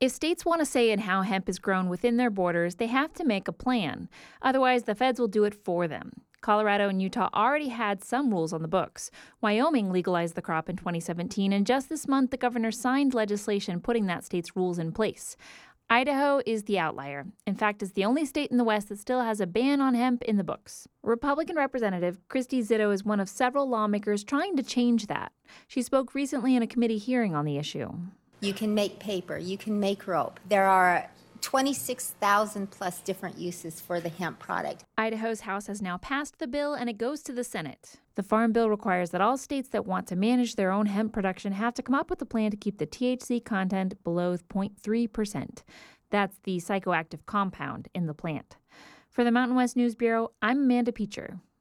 If states want a say in how hemp is grown within their borders, they have to make a plan. Otherwise, the feds will do it for them. Colorado and Utah already had some rules on the books. Wyoming legalized the crop in 2017, and just this month, the governor signed legislation putting that state's rules in place. Idaho is the outlier. In fact, it's the only state in the West that still has a ban on hemp in the books. Republican Representative Christy Zitto is one of several lawmakers trying to change that. She spoke recently in a committee hearing on the issue. You can make paper, you can make rope. There are 26,000 plus different uses for the hemp product. Idaho's House has now passed the bill and it goes to the Senate. The Farm Bill requires that all states that want to manage their own hemp production have to come up with a plan to keep the THC content below 0.3%. That's the psychoactive compound in the plant. For the Mountain West News Bureau, I'm Amanda Peacher.